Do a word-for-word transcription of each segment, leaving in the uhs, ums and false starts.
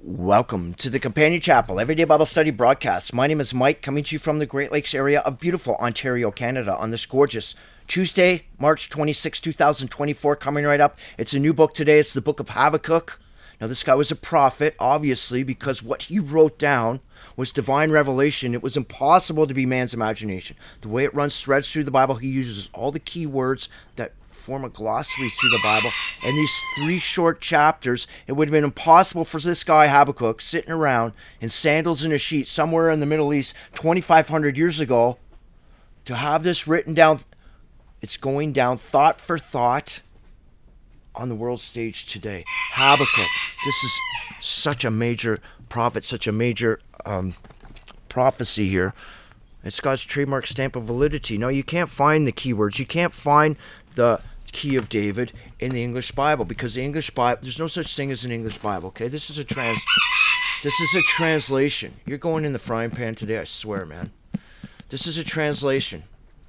Welcome to the Companion Chapel Everyday Bible Study broadcast. My name is Mike, coming to you from the Great Lakes area of beautiful Ontario, Canada, on this gorgeous Tuesday, March twenty-sixth, twenty twenty-four. Coming right up, it's a new book today. It's the book of Habakkuk. Now, this guy was a prophet, obviously, because what he wrote down was divine revelation. It was impossible to be man's imagination. The way it runs threads through the Bible, he uses all the key words that form a glossary through the Bible. And these three short chapters, it would have been impossible for this guy Habakkuk sitting around in sandals and a sheet somewhere in the Middle East twenty-five hundred years ago to have this written down. It's going down thought for thought on the world stage today. Habakkuk, this is such a major prophet, such a major um, prophecy here. It's God's trademark stamp of validity. No, you can't find the keywords. You can't find the key of David in the English Bible, because the English Bible, there's no such thing as an English Bible, okay? This is a trans this is a translation. You're going in the frying pan today, I swear, man. This is a translation.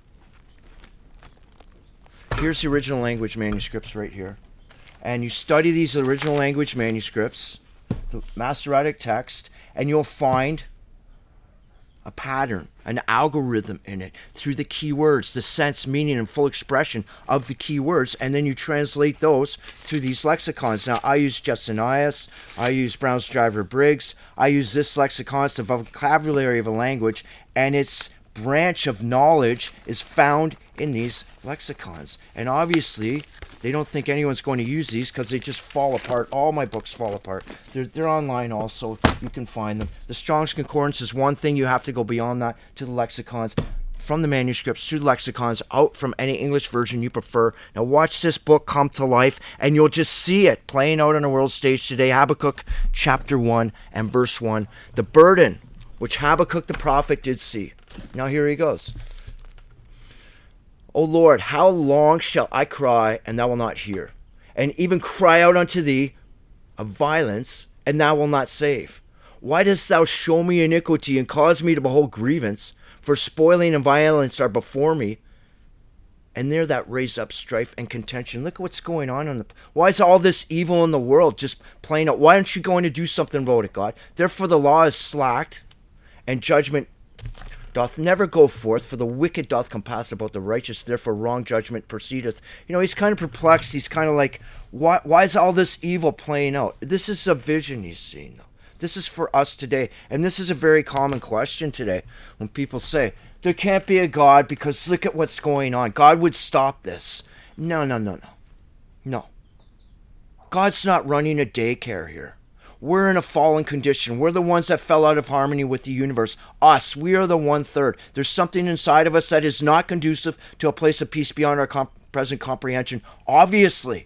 Here's the original language manuscripts right here. And you study these original language manuscripts, the Masoretic text, and you'll find a pattern, an algorithm in it through the key words, the sense, meaning, and full expression of the key words, and then you translate those through these lexicons. Now, I use Justinius, I use Brown's Driver Briggs, I use this lexicon. It's the vocabulary of a language, and its branch of knowledge is found in these lexicons. And obviously, they don't think anyone's going to use these because they just fall apart. All my books fall apart. They're, they're online also. You can find them. The Strong's Concordance is one thing. You have to go beyond that to the lexicons, from the manuscripts to the lexicons, out from any English version you prefer. Now watch this book come to life, and you'll just see it playing out on a world stage today. Habakkuk chapter one and verse one. The burden which Habakkuk the prophet did see. Now here he goes. O Lord, how long shall I cry, and thou wilt not hear? And even cry out unto thee of violence, and thou wilt not save? Why dost thou show me iniquity, and cause me to behold grievance? For spoiling and violence are before me, and there that raise up strife and contention. Look at what's going on. on the, why is all this evil in the world just playing out? Why aren't you going to do something about it, God? Therefore the law is slacked, and judgment doth never go forth, for the wicked doth compass about the righteous, therefore wrong judgment proceedeth. You know, he's kind of perplexed. He's kind of like, why, why is all this evil playing out? This is a vision he's seeing, though. This is for us today. And this is a very common question today when people say, there can't be a God because look at what's going on. God would stop this. No, no, no, no. No. God's not running a daycare here. We're in a fallen condition. We're the ones that fell out of harmony with the universe. Us, we are the one-third. There's something inside of us that is not conducive to a place of peace beyond our comp- present comprehension. Obviously,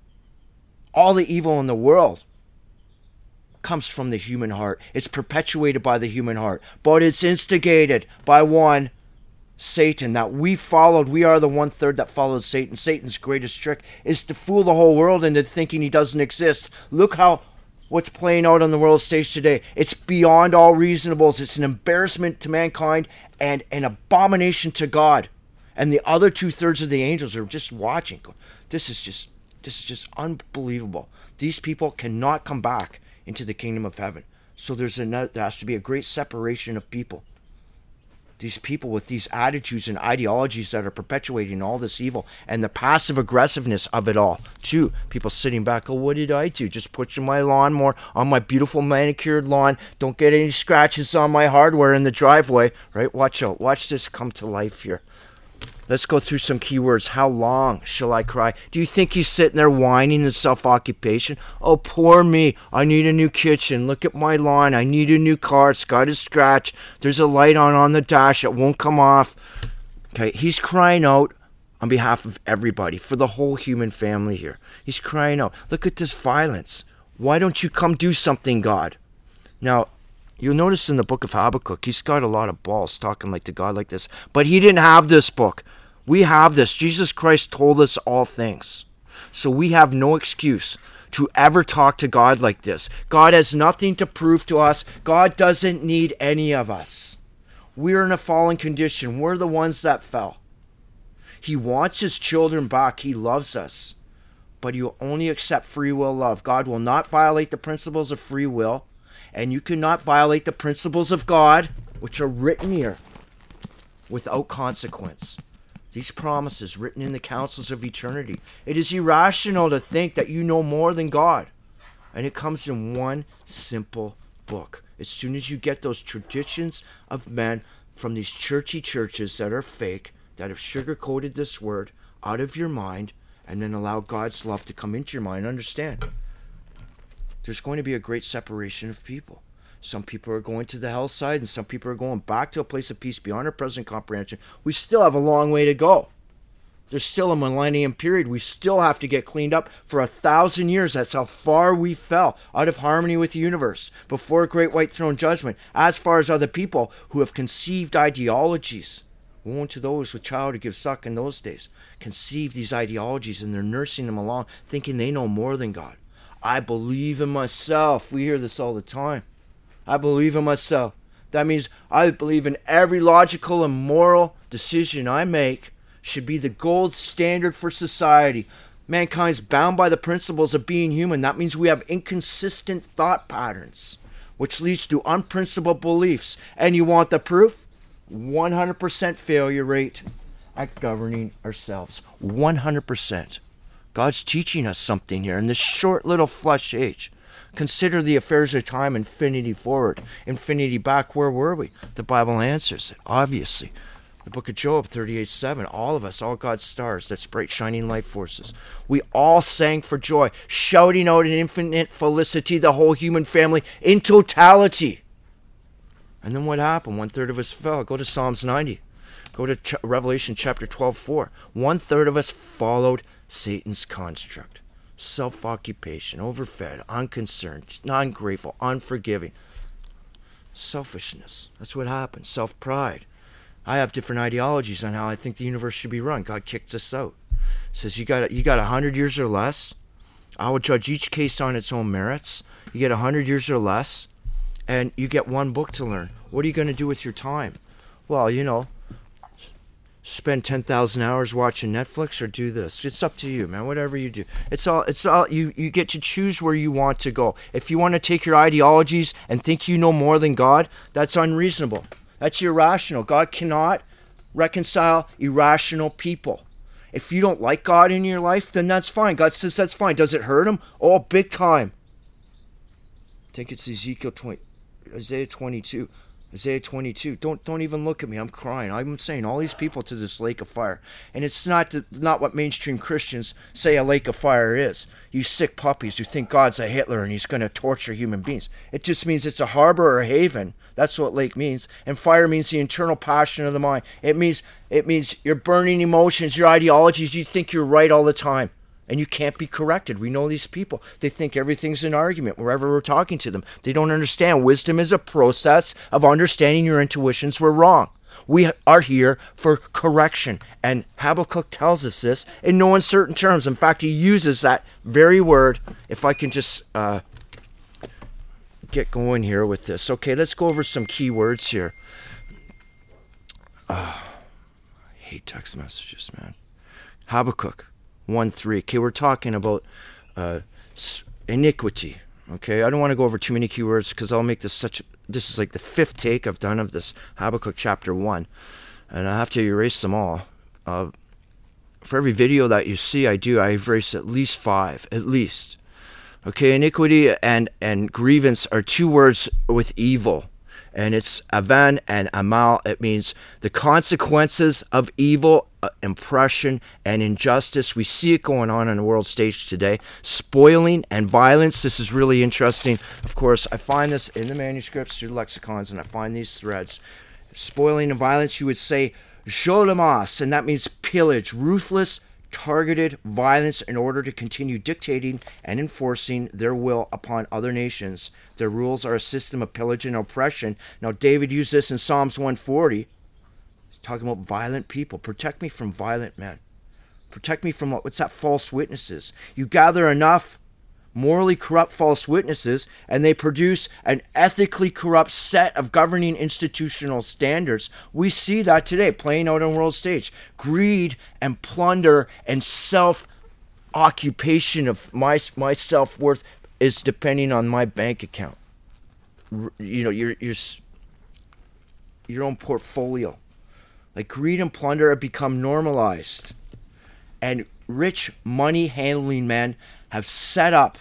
all the evil in the world comes from the human heart. It's perpetuated by the human heart. But it's instigated by one, Satan, that we followed. We are the one-third that follows Satan. Satan's greatest trick is to fool the whole world into thinking he doesn't exist. Look how what's playing out on the world stage today. It's beyond all reasonables. It's an embarrassment to mankind and an abomination to God. And the other two-thirds of the angels are just watching. This is just, this is just unbelievable. These people cannot come back into the kingdom of heaven. So there's a, there has to be a great separation of people. These people with these attitudes and ideologies that are perpetuating all this evil and the passive aggressiveness of it all. Too, people sitting back, oh, what did I do? Just pushing my lawnmower on my beautiful manicured lawn. Don't get any scratches on my hardware in the driveway, right? Watch out. Watch this come to life here. Let's go through some keywords. How long shall I cry? Do you think he's sitting there whining in self-occupation? Oh, poor me. I need a new kitchen. Look at my lawn. I need a new car. It's got a scratch. There's a light on on the dash. It won't come off. Okay, he's crying out on behalf of everybody, for the whole human family here. He's crying out. Look at this violence. Why don't you come do something, God? Now, you'll notice in the book of Habakkuk, he's got a lot of balls talking like to God like this. But he didn't have this book. We have this. Jesus Christ told us all things. So we have no excuse to ever talk to God like this. God has nothing to prove to us. God doesn't need any of us. We're in a fallen condition. We're the ones that fell. He wants his children back. He loves us. But he'll only accept free will love. God will not violate the principles of free will. And you cannot violate the principles of God, which are written here, without consequence. These promises written in the councils of eternity. It is irrational to think that you know more than God. And it comes in one simple book. As soon as you get those traditions of men from these churchy churches that are fake, that have sugar-coated this word out of your mind, and then allow God's love to come into your mind, understand, there's going to be a great separation of people. Some people are going to the hell side, and some people are going back to a place of peace beyond our present comprehension. We still have a long way to go. There's still a millennium period. We still have to get cleaned up for a thousand years. That's how far we fell out of harmony with the universe before great white throne judgment, as far as other people who have conceived ideologies. Woe to those with child who give suck in those days. Conceive these ideologies, and they're nursing them along, thinking they know more than God. I believe in myself. We hear this all the time. I believe in myself. That means I believe in every logical and moral decision I make should be the gold standard for society. Mankind's bound by the principles of being human. That means we have inconsistent thought patterns, which leads to unprincipled beliefs. And you want the proof? one hundred percent failure rate at governing ourselves. one hundred percent. God's teaching us something here in this short little flesh age. Consider the affairs of time, infinity forward, infinity back. Where were we? The Bible answers it, obviously. The book of Job thirty-eight seven, all of us, all God's stars, that's bright shining life forces. We all sang for joy, shouting out in infinite felicity, the whole human family in totality. And then what happened? One third of us fell. Go to Psalms ninety. Go to Ch- Revelation chapter twelve four. One third of us followed Satan's construct. Self-occupation, overfed, unconcerned, non-grateful, unforgiving. Selfishness. That's what happens. Self-pride. I have different ideologies on how I think the universe should be run. God kicked us out. Says you got you got a hundred years or less. I will judge each case on its own merits. You get a hundred years or less, and you get one book to learn. What are you going to do with your time? Well, you know, spend ten thousand hours watching Netflix or do this. It's up to you, man. Whatever you do. It's all, it's all, you, you get to choose where you want to go. If you want to take your ideologies and think you know more than God, that's unreasonable. That's irrational. God cannot reconcile irrational people. If you don't like God in your life, then that's fine. God says that's fine. Does it hurt him? Oh, big time. I think it's Ezekiel twenty, Isaiah twenty-two. Isaiah twenty-two. Don't don't even look at me. I'm crying. I'm saying all these people to this lake of fire. And it's not the, not what mainstream Christians say a lake of fire is. You sick puppies who think God's a Hitler and he's going to torture human beings. It just means it's a harbor or a haven. That's what lake means. And fire means the internal passion of the mind. It means it means your burning emotions, your ideologies. You think you're right all the time. And you can't be corrected. We know these people. They think everything's an argument wherever we're talking to them. They don't understand. Wisdom is a process of understanding your intuitions were wrong. We are here for correction. And Habakkuk tells us this in no uncertain terms. In fact, he uses that very word. If I can just uh, get going here with this. Okay, let's go over some key words here. Oh, I hate text messages, man. Habakkuk one three. Okay, we're talking about uh, iniquity. Okay, I don't want to go over too many keywords because I'll make this such. This is like the fifth take I've done of this Habakkuk chapter one, and I have to erase them all. Uh, for every video that you see, I do. I erase at least five, at least. Okay, iniquity and and grievance are two words with evil. And it's avan and amal. It means the consequences of evil, uh, oppression, and injustice. We see it going on on the world stage today. Spoiling and violence. This is really interesting. Of course, I find this in the manuscripts through lexicons, and I find these threads. Spoiling and violence, you would say jolamas, and that means pillage, ruthless, targeted violence in order to continue dictating and enforcing their will upon other nations. Their rules are a system of pillage and oppression. Now, David used this in Psalms one forty. He's talking about violent people. Protect me from violent men. Protect me from what, what's that? False witnesses. You gather enough morally corrupt false witnesses, and they produce an ethically corrupt set of governing institutional standards. We see that today playing out on the world stage. Greed and plunder and self-occupation of my, my self-worth is depending on my bank account. you know, your your your own portfolio. Like greed and plunder have become normalized. And rich money handling men have set up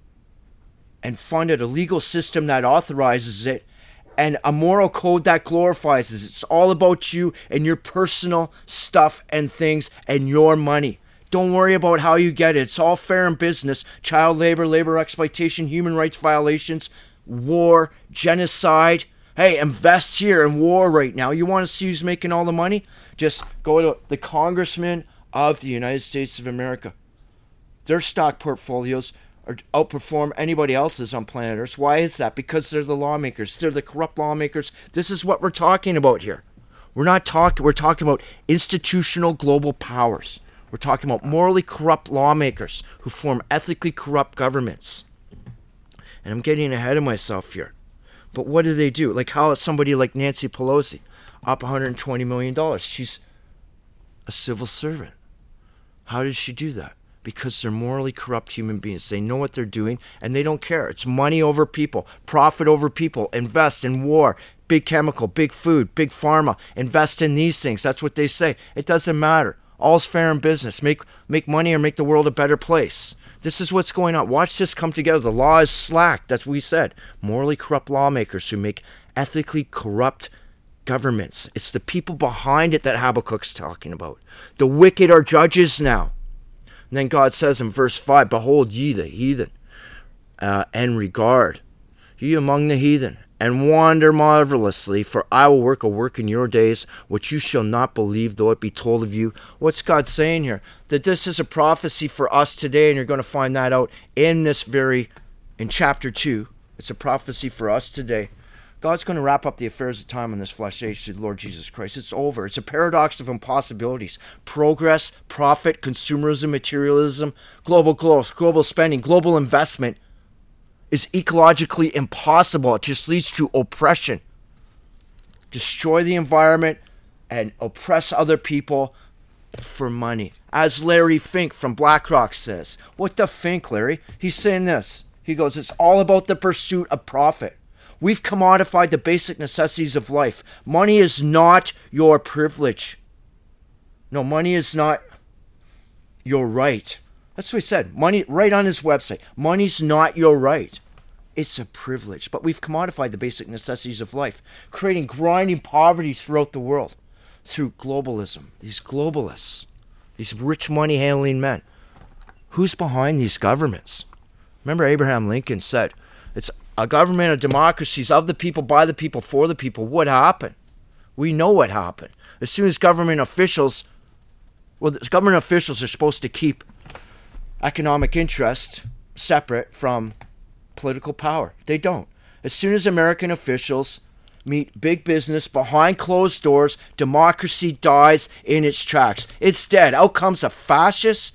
and funded a legal system that authorizes it and a moral code that glorifies it. It's all about you and your personal stuff and things and your money. Don't worry about how you get it. It's all fair in business. Child labor, labor exploitation, human rights violations, war, genocide. Hey, invest here in war right now. You want to see who's making all the money? Just go to the congressman of the United States of America. Their stock portfolios are outperform anybody else's on planet Earth. Why is that? Because they're the lawmakers. They're the corrupt lawmakers. This is what we're talking about here. We're not talking, we're talking about institutional global powers. We're talking about morally corrupt lawmakers who form ethically corrupt governments. And I'm getting ahead of myself here. But what do they do? Like how is somebody like Nancy Pelosi up one hundred twenty million dollars? She's a civil servant. How did she do that? Because they're morally corrupt human beings. They know what they're doing and they don't care. It's money over people, profit over people, invest in war, big chemical, big food, big pharma, invest in these things. That's what they say. It doesn't matter. All's fair in business. Make make money or make the world a better place. This is what's going on. Watch this come together. The law is slack. That's what we said. Morally corrupt lawmakers who make ethically corrupt governments. It's the people behind it that Habakkuk's talking about. The wicked are judges now. And then God says in verse five, behold ye the heathen, uh, and regard ye among the heathen, and wander marvelously, for I will work a work in your days, which you shall not believe, though it be told of you. What's God saying here? That this is a prophecy for us today, and you're going to find that out in this very, in chapter two. It's a prophecy for us today. God's going to wrap up the affairs of time in this flesh age through the Lord Jesus Christ. It's over. It's a paradox of impossibilities. Progress, profit, consumerism, materialism, global growth, global spending, global investment is ecologically impossible. It just leads to oppression. Destroy the environment and oppress other people for money. As Larry Fink from BlackRock says. What the Fink, Larry? He's saying this. He goes, it's all about the pursuit of profit. We've commodified the basic necessities of life. Money is not your privilege. No, money is not your right. That's what he said. Money, right on his website. Money's not your right. It's a privilege. But we've commodified the basic necessities of life, creating grinding poverty throughout the world through globalism. These globalists, these rich money handling men. Who's behind these governments? Remember Abraham Lincoln said, it's a government of democracies of the people, by the people, for the people. What happened? We know what happened. As soon as government officials, well, government officials are supposed to keep economic interest separate from political power. They don't. As soon as American officials meet big business behind closed doors, democracy dies in its tracks. It's dead. Out comes a fascist,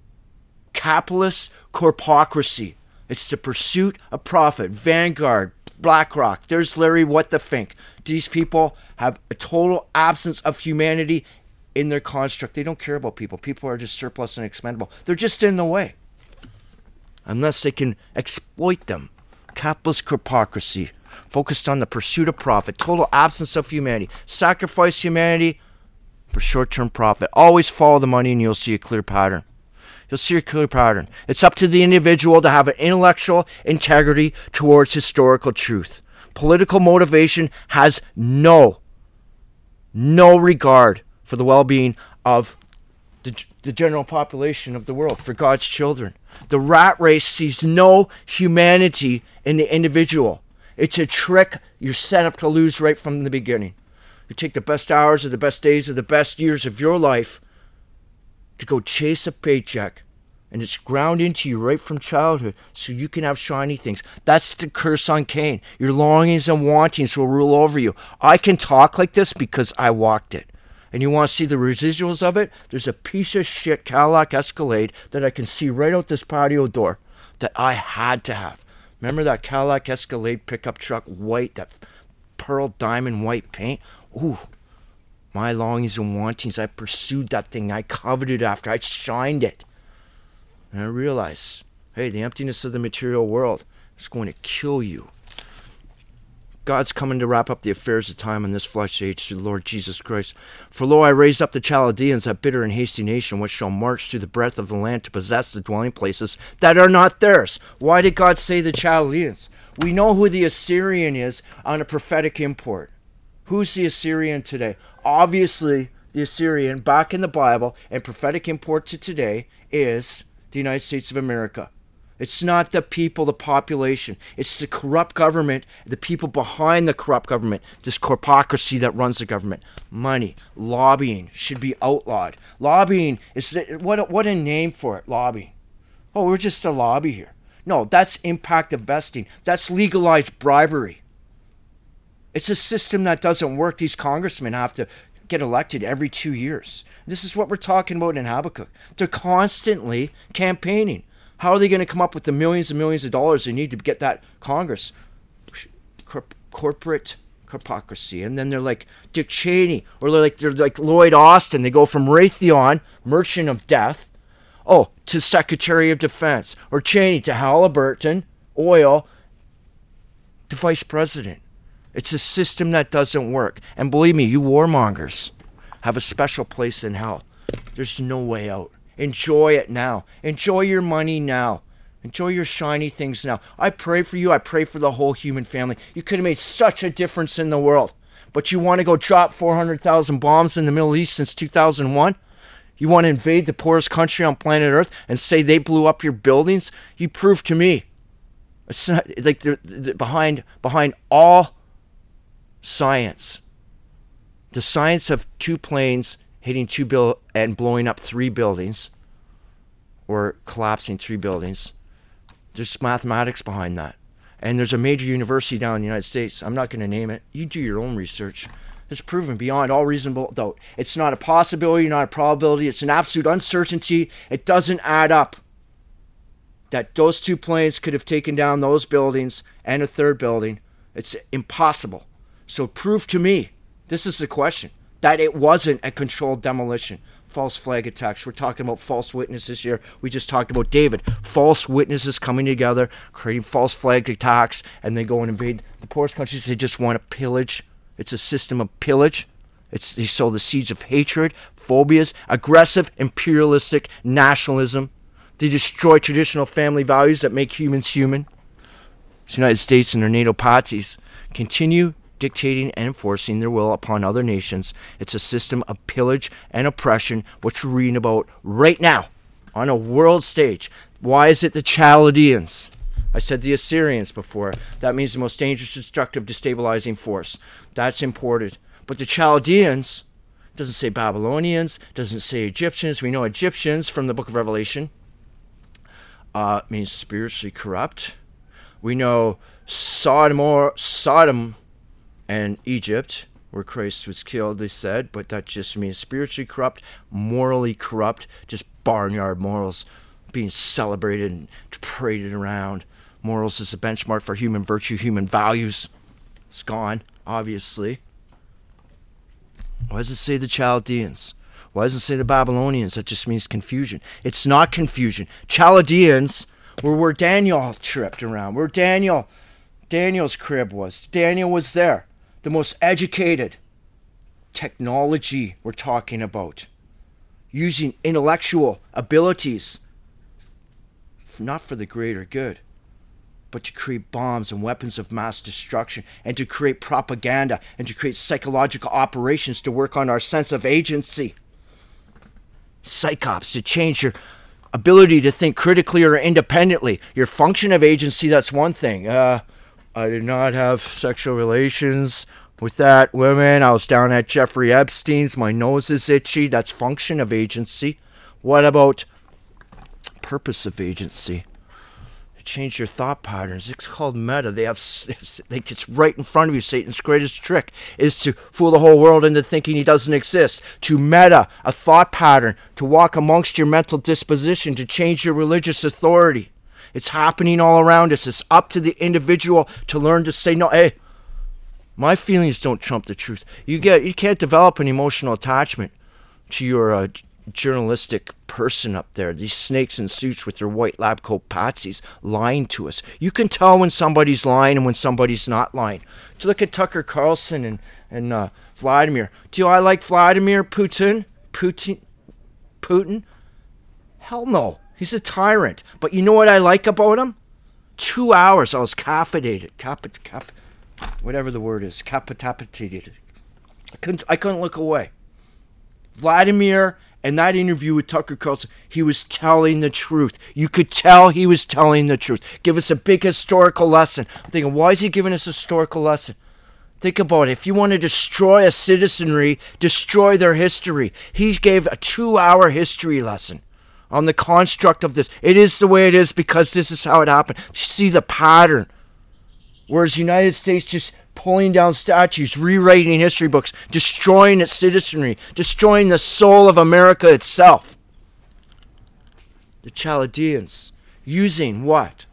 capitalist corpocracy. It's the pursuit of profit. Vanguard, BlackRock, there's Larry What the Fink. These people have a total absence of humanity in their construct. They don't care about people. People are just surplus and expendable. They're just in the way. Unless they can exploit them. Capitalist corpocracy, focused on the pursuit of profit, total absence of humanity. Sacrifice humanity for short-term profit. Always follow the money and you'll see a clear pattern. You'll see a clear pattern. It's up to the individual to have an intellectual integrity towards historical truth. Political motivation has no, no regard for the well-being of the, the general population of the world, for God's children. The rat race sees no humanity in the individual. It's a trick you're set up to lose right from the beginning. You take the best hours of the best days of the best years of your life to go chase a paycheck, and it's ground into you right from childhood so you can have shiny things. That's the curse on Cain. Your longings and wantings will rule over you. I can talk like this because I walked it. And you want to see the residuals of it? There's a piece of shit Cadillac Escalade that I can see right out this patio door that I had to have. Remember that Cadillac Escalade pickup truck, white, that pearl diamond white paint? Ooh. My longings and wantings, I pursued that thing. I coveted after. I shined it. And I realized, hey, the emptiness of the material world is going to kill you. God's coming to wrap up the affairs of time in this flesh age through the Lord Jesus Christ. For lo, I raise up the Chaldeans, that bitter and hasty nation, which shall march through the breadth of the land to possess the dwelling places that are not theirs. Why did God say the Chaldeans? We know who the Assyrian is on a prophetic import. Who's the Assyrian today? Obviously, the Assyrian, back in the Bible, and prophetic import to today, is the United States of America. It's not the people, the population. It's the corrupt government, the people behind the corrupt government, this corpocracy that runs the government. Money, lobbying should be outlawed. Lobbying is, what, what a name for it, lobbying. Oh, we're just a lobby here. No, that's impact investing. That's legalized bribery. It's a system that doesn't work. These congressmen have to get elected every two years. This is what we're talking about in Habakkuk. They're constantly campaigning. How are they going to come up with the millions and millions of dollars they need to get that Congress? Corp- corporate hypocrisy. And then they're like Dick Cheney, or they're like, they're like Lloyd Austin. They go from Raytheon, merchant of death, oh, to Secretary of Defense. Or Cheney to Halliburton, oil, to vice president. It's a system that doesn't work. And believe me, you warmongers have a special place in hell. There's no way out. Enjoy it now. Enjoy your money now. Enjoy your shiny things now. I pray for you. I pray for the whole human family. You could have made such a difference in the world. But you want to go drop four hundred thousand bombs in the Middle East since two thousand one? You want to invade the poorest country on planet Earth and say they blew up your buildings? You prove to me. It's not, like they're, they're behind, behind all science. The science of two planes hitting two bill and blowing up three buildings, or collapsing three buildings. There's mathematics behind that. And there's a major university down in the United States. I'm not going to name it. You do your own research. It's proven beyond all reasonable doubt. It's not a possibility, not a probability. It's an absolute uncertainty. It doesn't add up that those two planes could have taken down those buildings and a third building. It's impossible. So prove to me, this is the question, that it wasn't a controlled demolition. False flag attacks. We're talking about false witnesses here. We just talked about David. False witnesses coming together, creating false flag attacks, and they go and invade the poorest countries. They just want to pillage. It's a system of pillage. It's, they sow the seeds of hatred, phobias, aggressive, imperialistic nationalism. They destroy traditional family values that make humans human. The United States and their NATO patsies continue dictating and enforcing their will upon other nations. It's a system of pillage and oppression, which we're reading about right now on a world stage. Why is it the Chaldeans? I said the Assyrians before. That means the most dangerous, destructive, destabilizing force. That's imported. But the Chaldeans, doesn't say Babylonians, doesn't say Egyptians. We know Egyptians from the book of Revelation uh, means spiritually corrupt. We know Sodom, or Sodom and Egypt, where Christ was killed, they said, but that just means spiritually corrupt, morally corrupt, just barnyard morals being celebrated and paraded around. Morals is a benchmark for human virtue, human values. It's gone, obviously. Why does it say the Chaldeans? Why does it say the Babylonians? That just means confusion. It's not confusion. Chaldeans were where Daniel tripped around, where Daniel, Daniel's crib was. Daniel was there. The most educated technology we're talking about. Using intellectual abilities, not for the greater good, but to create bombs and weapons of mass destruction, and to create propaganda, and to create psychological operations to work on our sense of agency. Psychops, to change your ability to think critically or independently. Your function of agency, that's one thing. Uh, I did not have sexual relations with that woman. I was down at Jeffrey Epstein's. My nose is itchy. That's function of agency. What about purpose of agency? Change your thought patterns. It's called meta. They have, like, it's right in front of you. Satan's greatest trick is to fool the whole world into thinking he doesn't exist. To meta a thought pattern, to walk amongst your mental disposition, to change your religious authority. It's happening all around us. It's up to the individual to learn to say, no, hey, my feelings don't trump the truth. You get, you can't develop an emotional attachment to your uh, journalistic person up there, these snakes in suits with their white lab coat patsies lying to us. You can tell when somebody's lying and when somebody's not lying. To look at Tucker Carlson and, and uh, Vladimir. Do I like Vladimir Putin? Putin? Putin? Hell no. He's a tyrant. But you know what I like about him? Two hours I was capitated. Cap, cap, whatever the word is. Capitated. I couldn't, I couldn't look away. Vladimir, in that interview with Tucker Carlson, he was telling the truth. You could tell he was telling the truth. Give us a big historical lesson. I'm thinking, why is he giving us a historical lesson? Think about it. If you want to destroy a citizenry, destroy their history. He gave a two-hour history lesson on the construct of this. It is the way it is because this is how it happened. You see the pattern. Whereas the United States just pulling down statues, rewriting history books, destroying its citizenry, destroying the soul of America itself. The Chaldeans using what?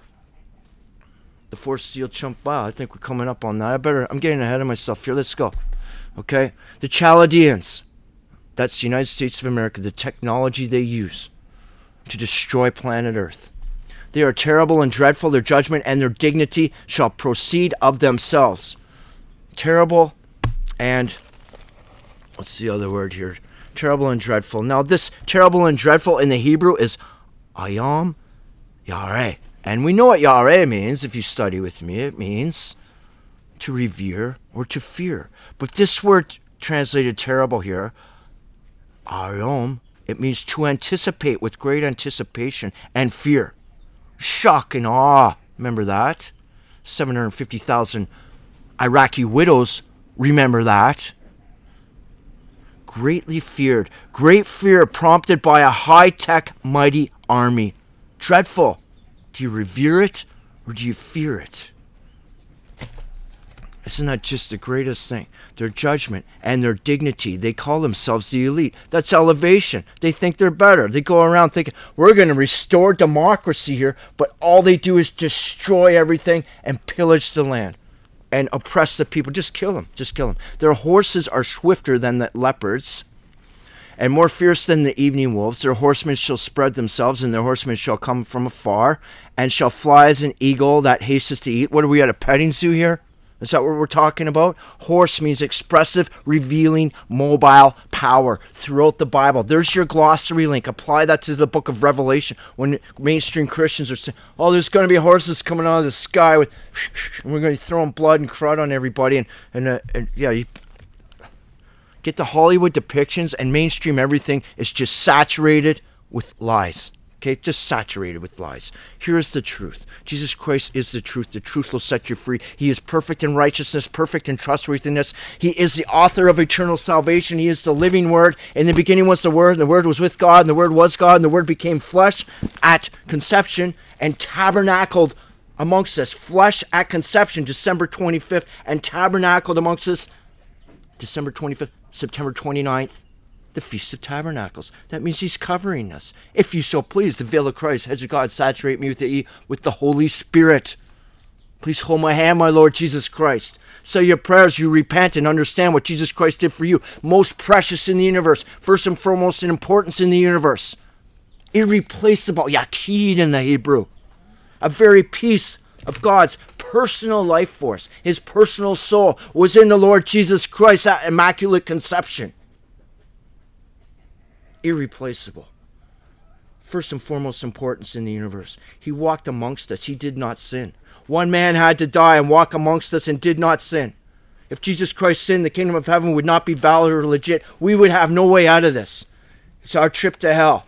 The Force Sealed Chump File. I think we're coming up on that. I better, I'm getting ahead of myself here. Let's go. Okay? The Chaldeans. That's the United States of America, the technology they use to destroy planet Earth. They are terrible and dreadful. Their judgment and their dignity shall proceed of themselves. Terrible and, what's the other word here? Terrible and dreadful. Now this terrible and dreadful in the Hebrew is Ayam Yareh. And we know what Yareh means if you study with me. It means to revere or to fear. But this word translated terrible here, Ayom, it means to anticipate with great anticipation and fear. Shock and awe. Remember that? seven hundred fifty thousand Iraqi widows remember that. Greatly feared. Great fear prompted by a high-tech, mighty army. Dreadful. Do you revere it or do you fear it? Isn't that just the greatest thing? Their judgment and their dignity. They call themselves the elite. That's elevation. They think they're better. They go around thinking, we're going to restore democracy here, but all they do is destroy everything and pillage the land and oppress the people. Just kill them. Just kill them. Their horses are swifter than the leopards and more fierce than the evening wolves. Their horsemen shall spread themselves, and their horsemen shall come from afar and shall fly as an eagle that hasteth to eat. What are we at, a petting zoo here? Is that what we're talking about? Horse means expressive, revealing, mobile power throughout the Bible. There's your glossary link. Apply that to the book of Revelation when mainstream Christians are saying, oh, there's going to be horses coming out of the sky with, and we're going to be throwing blood and crud on everybody. And, and, uh, and yeah, you get the Hollywood depictions, and mainstream everything is just saturated with lies. Okay, just saturated with lies. Here's the truth. Jesus Christ is the truth. The truth will set you free. He is perfect in righteousness, perfect in trustworthiness. He is the author of eternal salvation. He is the living Word. In the beginning was the Word, and the Word was with God, and the Word was God, and the Word became flesh at conception and tabernacled amongst us. Flesh at conception, December twenty-fifth, and tabernacled amongst us, December twenty-fifth, September twenty-ninth. The Feast of Tabernacles. That means he's covering us. If you so please, the veil of Christ, hedge of God, saturate me with the, with the Holy Spirit. Please hold my hand, my Lord Jesus Christ. Say your prayers, you repent and understand what Jesus Christ did for you. Most precious in the universe. First and foremost in importance in the universe. Irreplaceable. Yaqid in the Hebrew. A very piece of God's personal life force. His personal soul was in the Lord Jesus Christ at Immaculate Conception. Irreplaceable. First and foremost importance in the universe. He walked amongst us. He did not sin. One man had to die and walk amongst us and did not sin. If Jesus Christ sinned, the kingdom of heaven would not be valid or legit. We would have no way out of this. It's our trip to hell.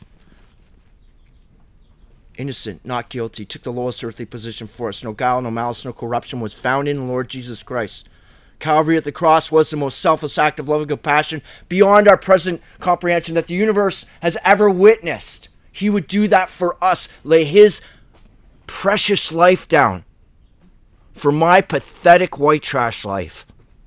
Innocent, not guilty, took the lowest earthly position for us. No guile, no malice, no corruption was found in the Lord Jesus Christ. Calvary at the cross was the most selfless act of love and compassion beyond our present comprehension that the universe has ever witnessed. He would do that for us, lay his precious life down for my pathetic white trash life.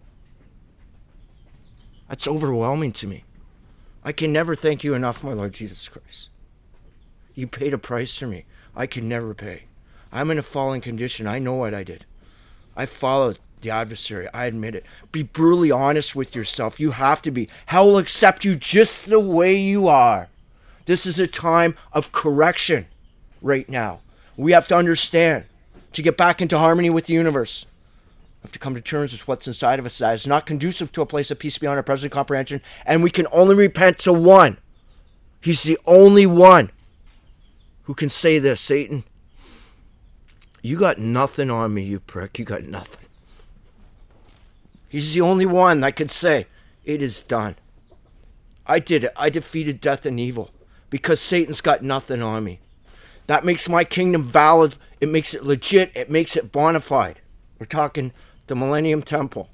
That's overwhelming to me. I can never thank you enough, my Lord Jesus Christ. You paid a price for me I can never pay. I'm in a fallen condition. I know what I did. I followed the adversary. I admit it. Be brutally honest with yourself. You have to be. Hell will accept you just the way you are. This is a time of correction right now. We have to understand to get back into harmony with the universe. We have to come to terms with what's inside of us that is not conducive to a place of peace beyond our present comprehension. And we can only repent to one. He's the only one who can say this. Satan, you got nothing on me, you prick. You got nothing. He's the only one that could say, it is done. I did it. I defeated death and evil because Satan's got nothing on me. That makes my kingdom valid. It makes it legit. It makes it bona fide. We're talking the Millennium Temple.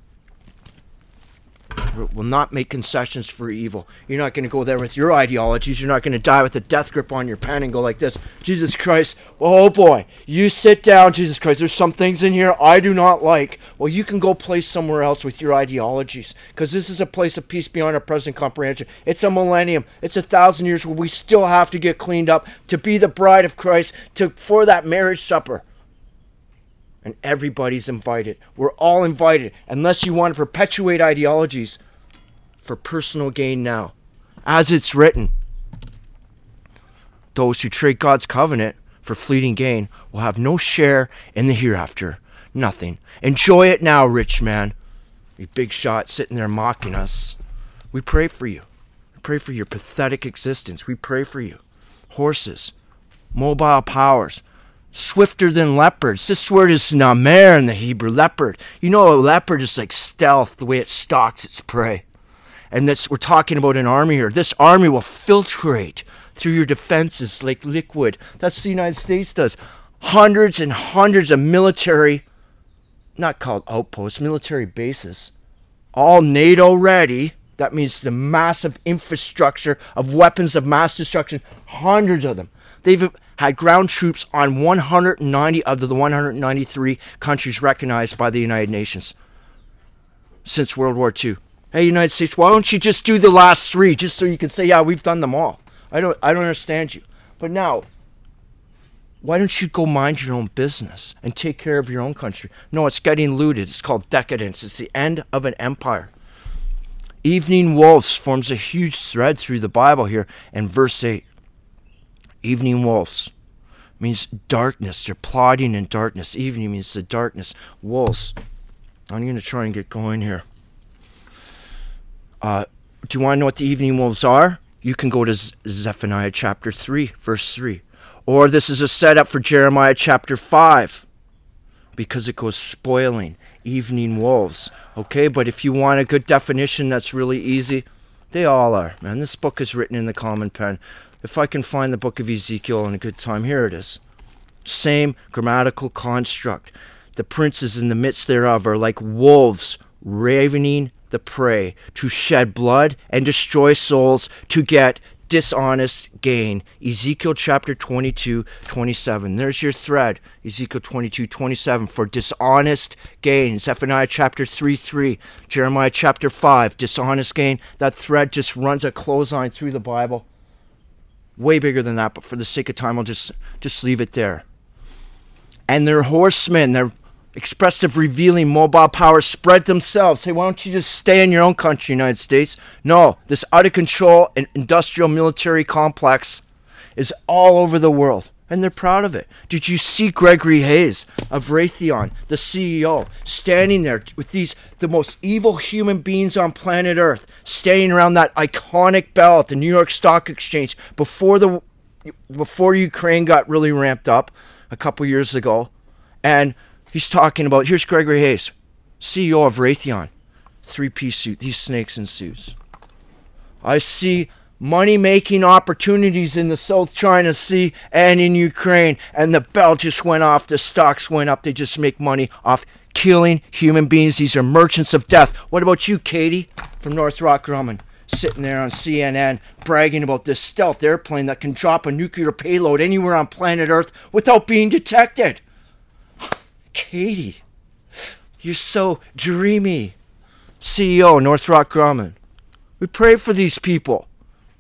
Will not make concessions for evil. You're not going to go there with your ideologies. You're not going to die with a death grip on your pen and go like this. Jesus Christ, oh boy, you sit down, Jesus Christ. There's some things in here I do not like. Well, you can go place somewhere else with your ideologies because this is a place of peace beyond our present comprehension. It's a millennium. It's a thousand years where we still have to get cleaned up to be the bride of Christ, to for that marriage supper. And everybody's invited. We're all invited, unless you want to perpetuate ideologies for personal gain now. As it's written, those who trade God's covenant for fleeting gain will have no share in the hereafter. Nothing. Enjoy it now, rich man. You big shot sitting there mocking us. We pray for you. We pray for your pathetic existence. We pray for you. Horses, mobile powers, swifter than leopards. This word is namer in the Hebrew, leopard. You know, a leopard is like stealth, the way it stalks its prey. And this, we're talking about an army here. This army will filtrate through your defenses like liquid. That's what the United States does. Hundreds and hundreds of military, not called outposts, military bases, all NATO ready. That means the massive infrastructure of weapons of mass destruction, hundreds of them. They've had ground troops on one hundred ninety of the one hundred ninety-three countries recognized by the United Nations since World War Two. Hey, United States, why don't you just do the last three just so you can say, yeah, we've done them all? I don't, I don't understand you. But now, why don't you go mind your own business and take care of your own country? No, it's getting looted. It's called decadence. It's the end of an empire. Evening wolves forms a huge thread through the Bible here in verse eight. Evening wolves means darkness. They're plotting in darkness. Evening means the darkness. Wolves. I'm going to try and get going here. Uh, do you want to know what the evening wolves are? You can go to Zephaniah chapter three, verse three. Or this is a setup for Jeremiah chapter five, because it goes spoiling. Evening wolves. Okay, but if you want a good definition that's really easy, they all are. Man, this book is written in the common pen. If I can find the book of Ezekiel in a good time, here it is. Same grammatical construct. The princes in the midst thereof are like wolves ravening the prey, to shed blood and destroy souls, to get dishonest gain. Ezekiel chapter twenty-two, twenty-seven. There's your thread. Ezekiel twenty-two, twenty-seven for dishonest gain. Zephaniah chapter three, three. Jeremiah chapter five, dishonest gain. That thread just runs a clothesline through the Bible. Way bigger than that, but for the sake of time, I'll just, just leave it there. And their horsemen, their expressive, revealing, mobile powers spread themselves. Hey, why don't you just stay in your own country, United States? No, this out-of-control and industrial military complex is all over the world, and they're proud of it. Did you see Gregory Hayes of Raytheon, the C E O, standing there with these, the most evil human beings on planet Earth, standing around that iconic bell at the New York Stock Exchange before the before Ukraine got really ramped up a couple years ago, and he's talking about, here's Gregory Hayes, C E O of Raytheon, three-piece suit, these snakes in suits. I see money-making opportunities in the South China Sea and in Ukraine, and the bell just went off, the stocks went up, they just make money off killing human beings. These are merchants of death. What about you, Katie, from North Rock Grumman, sitting there on C N N bragging about this stealth airplane that can drop a nuclear payload anywhere on planet Earth without being detected? Katie, you're so dreamy. C E O, North Rock Grumman. We pray for these people.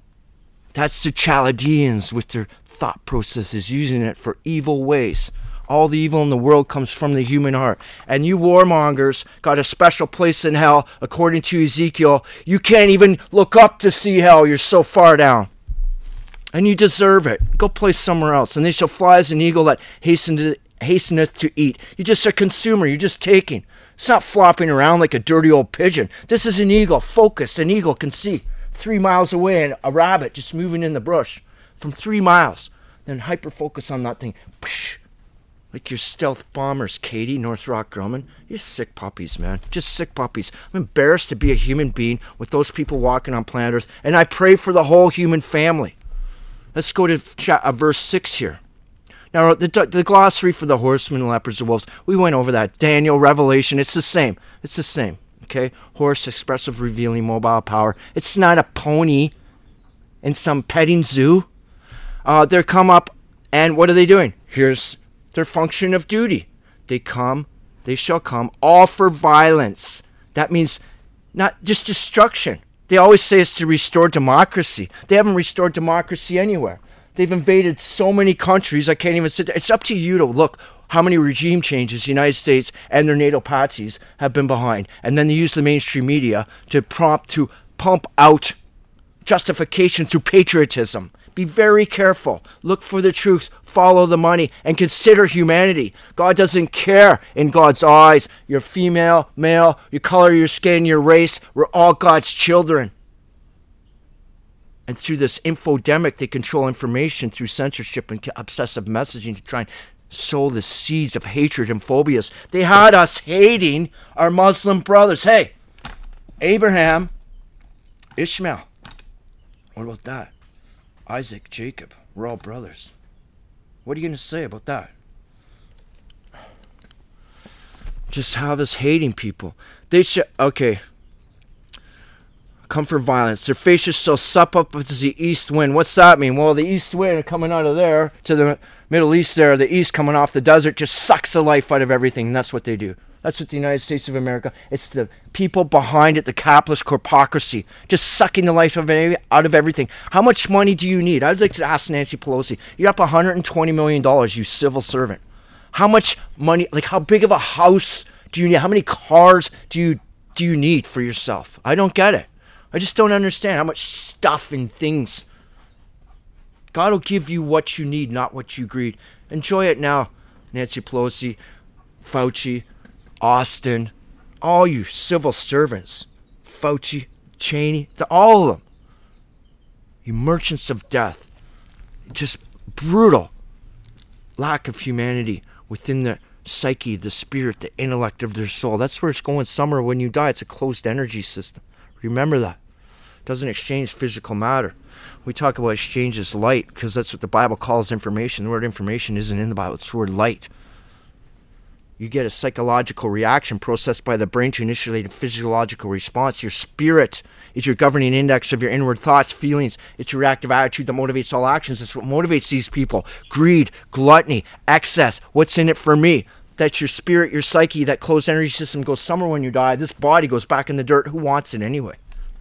That's the Chaldeans with their thought processes, using it for evil ways. All the evil in the world comes from the human heart. And you warmongers got a special place in hell, according to Ezekiel. You can't even look up to see hell. You're so far down. And you deserve it. Go play somewhere else. And they shall fly as an eagle that hasteneth, hasteneth to eat. You're just a consumer. You're just taking. It's not flopping around like a dirty old pigeon. This is an eagle, focused. An eagle can see three miles away and a rabbit just moving in the brush from three miles. Then hyper-focus on that thing. Psh, like your stealth bombers, Katie, North Rock Grumman. You're sick puppies, man. Just sick puppies. I'm embarrassed to be a human being with those people walking on planet Earth. And I pray for the whole human family. Let's go to uh, verse six here. Now, the, the glossary for the horsemen, leopards, and wolves, we went over that. Daniel, Revelation, it's the same. It's the same, okay? Horse, expressive, revealing, mobile power. It's not a pony in some petting zoo. Uh, they come up, and what are they doing? Here's their function of duty. They come, they shall come, all for violence. That means not just destruction. They always say it's to restore democracy. They haven't restored democracy anywhere. They've invaded so many countries, I can't even sit there. It's up to you to look how many regime changes the United States and their NATO patsies have been behind. And then they use the mainstream media to prompt, to pump out justification through patriotism. Be very careful. Look for the truth. Follow the money. And consider humanity. God doesn't care in God's eyes. You're female, male, your color, your skin, your race. We're all God's children. And through this infodemic, they control information through censorship and obsessive messaging to try and sow the seeds of hatred and phobias. They had us hating our Muslim brothers. Hey, Abraham, Ishmael. What about that? Isaac, Jacob, we're all brothers. What are you going to say about that? Just have us hating people. They should, okay. Come for violence. Their faces shall sup up as the east wind. What's that mean? Well, the east wind coming out of there to the Middle East there, the east coming off the desert just sucks the life out of everything. And that's what they do. That's what the United States of America, it's the people behind it, the capitalist corpocracy, just sucking the life of it, out of everything. How much money do you need? I'd like to ask Nancy Pelosi, you're up one hundred twenty million dollars, you civil servant. How much money, like how big of a house do you need? How many cars do you do you need for yourself? I don't get it. I just don't understand how much stuff and things. God will give you what you need, not what you greed. Enjoy it now, Nancy Pelosi, Fauci, Austin, all you civil servants, Fauci, Cheney, the, all of them. You merchants of death. Just brutal lack of humanity within the psyche, the spirit, the intellect of their soul. That's where it's going summer when you die. It's a closed energy system. Remember that. It doesn't exchange physical matter. We talk about exchanges light because that's what the Bible calls information. The word information isn't in the Bible. It's the word light. You get a psychological reaction processed by the brain to initiate a physiological response. Your spirit is your governing index of your inward thoughts, feelings. It's your reactive attitude that motivates all actions. That's what motivates these people. Greed, gluttony, excess. What's in it for me? That's your spirit, your psyche. That closed energy system goes somewhere when you die. This body goes back in the dirt. Who wants it anyway?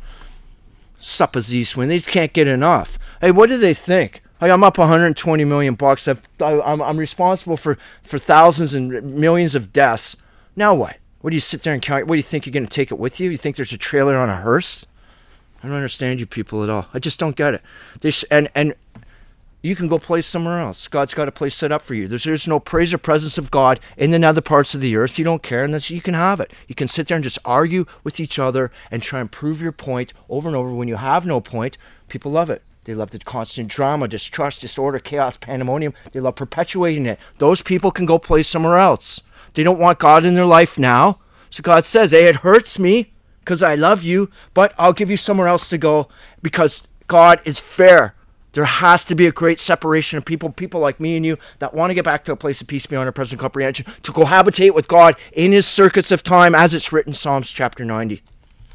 Sup as east wind. They can't get enough. Hey, what do they think? Hey, I'm up one hundred twenty million bucks. I've, I, I'm, I'm responsible for, for thousands and millions of deaths. Now what? What do you sit there and count? What do you think you're going to take it with you? You think there's a trailer on a hearse? I don't understand you people at all. I just don't get it. They sh- and and you can go play somewhere else. God's got a place set up for you. There's there's no praise or presence of God in the nether parts of the earth. You don't care, and that's, you can have it. You can sit there and just argue with each other and try and prove your point over and over. When you have no point, people love it. They love the constant drama, distrust, disorder, chaos, pandemonium. They love perpetuating it. Those people can go play somewhere else. They don't want God in their life now. So God says, hey, it hurts me because I love you, but I'll give you somewhere else to go because God is fair. There has to be a great separation of people, people like me and you, that want to get back to a place of peace beyond our present comprehension, to cohabitate with God in his circuits of time, as it's written in Psalms chapter ninety.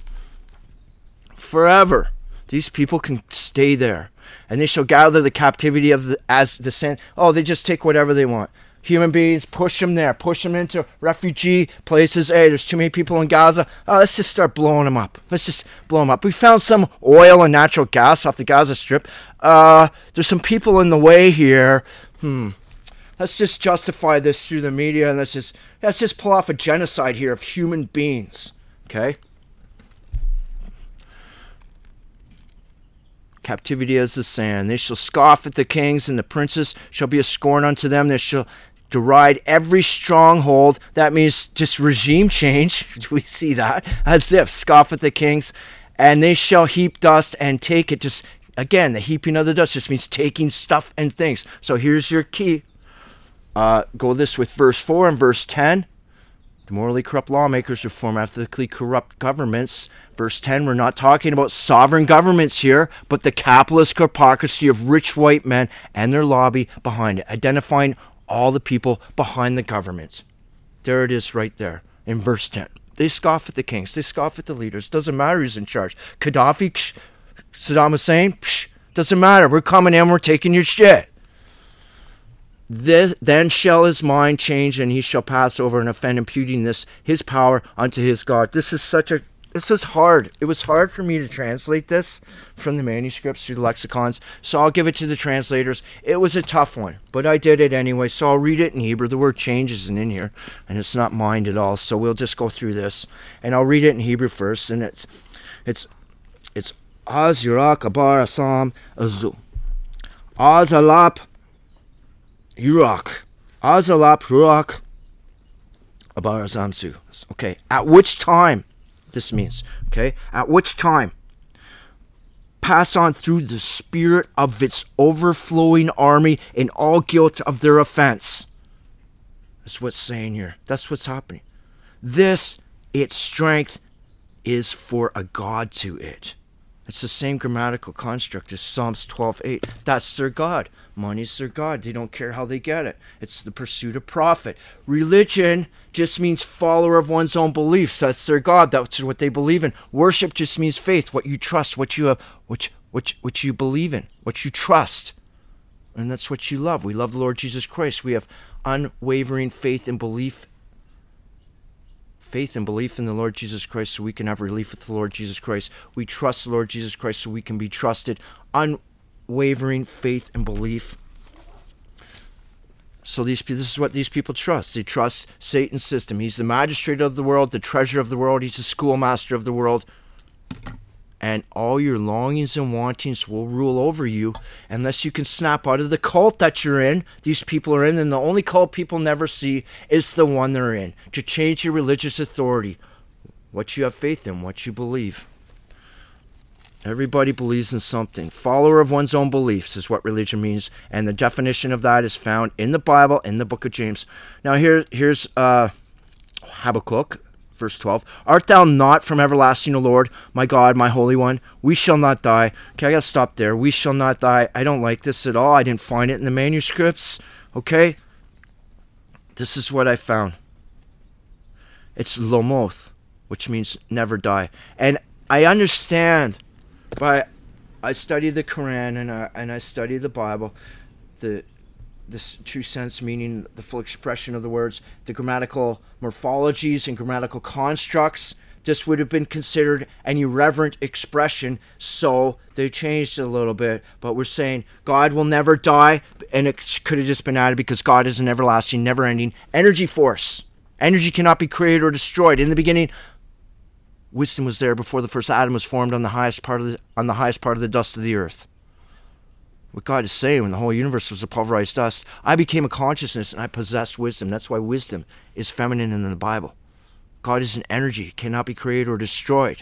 Forever. These people can stay there, and they shall gather the captivity of the, as the sand. Oh, they just take whatever they want. Human beings, push them there, push them into refugee places. Hey, there's too many people in Gaza. Oh, let's just start blowing them up. Let's just blow them up. We found some oil and natural gas off the Gaza Strip. Uh, there's some people in the way here. Hmm. Let's just justify this through the media, and let's just let's just pull off a genocide here of human beings. Okay? Captivity as the sand. They shall scoff at the kings, and the princes shall be a scorn unto them. They shall deride every stronghold. That means just regime change. We see that. As if scoff at the kings, and they shall heap dust and take it. Just again, the heaping of the dust just means taking stuff and things. So here's your key. Uh, go this with verse four and verse ten. The morally corrupt lawmakers who form ethically corrupt governments. Verse ten, we're not talking about sovereign governments here, but the capitalist hypocrisy of rich white men and their lobby behind it, identifying all the people behind the government. There it is right there in verse ten. They scoff at the kings. They scoff at the leaders. Doesn't matter who's in charge. Gaddafi, psh, Saddam Hussein, psh, doesn't matter. We're coming in, we're taking your shit. This, then shall his mind change, and he shall pass over and offend, imputing this his power unto his God. This is such a this was hard. It was hard for me to translate this from the manuscripts through the lexicons, so I'll give it to the translators. It was a tough one, but I did it anyway, so I'll read it in Hebrew. The word change isn't in here, and it's not mind at all, so we'll just go through this, and I'll read it in Hebrew first, and it's it's it's Az Yurak Abar Asam Azu Az Alap Yurak Az Alap Yurak Abar Azamsu. Okay, at which time? This means, okay, at which time pass on through the spirit of its overflowing army in all guilt of their offense. That's what's saying here. That's what's happening. This, its strength, is for a God to it. It's the same grammatical construct as Psalms twelve eight. That's their God. Money's their God. They don't care how they get it. It's the pursuit of profit. Religion just means follower of one's own beliefs. That's their God. That's what they believe in. Worship just means faith, what you trust, what you have, what, what, what you believe in, what you trust. And that's what you love. We love the Lord Jesus Christ. We have unwavering faith and belief Faith and belief in the Lord Jesus Christ so we can have relief with the Lord Jesus Christ. We trust the Lord Jesus Christ so we can be trusted. Unwavering faith and belief. So these this is what these people trust. They trust Satan's system. He's the magistrate of the world, the treasure of the world. He's the schoolmaster of the world. And all your longings and wantings will rule over you unless you can snap out of the cult that you're in, these people are in, and the only cult people never see is the one they're in. To change your religious authority, what you have faith in, what you believe. Everybody believes in something. Follower of one's own beliefs is what religion means, and the definition of that is found in the Bible, in the book of James. Now here, here's uh, Habakkuk. Verse twelve, art thou not from everlasting, O Lord, my God, my Holy One? We shall not die. Okay, I got to stop there. We shall not die. I don't like this at all. I didn't find it in the manuscripts. Okay? This is what I found. It's Lomoth, which means never die. And I understand, but I study the Quran and I, and I study the Bible, the this true sense, meaning the full expression of the words, the grammatical morphologies and grammatical constructs. This would have been considered an irreverent expression, so they changed it a little bit. But we're saying God will never die, and it could have just been added because God is an everlasting, never-ending energy force. Energy cannot be created or destroyed. In the beginning, wisdom was there before the first atom was formed on the highest part of the on the highest part of the dust of the earth. What God is saying, when the whole universe was a pulverized dust, I became a consciousness and I possessed wisdom. That's why wisdom is feminine in the Bible. God is an energy, cannot be created or destroyed.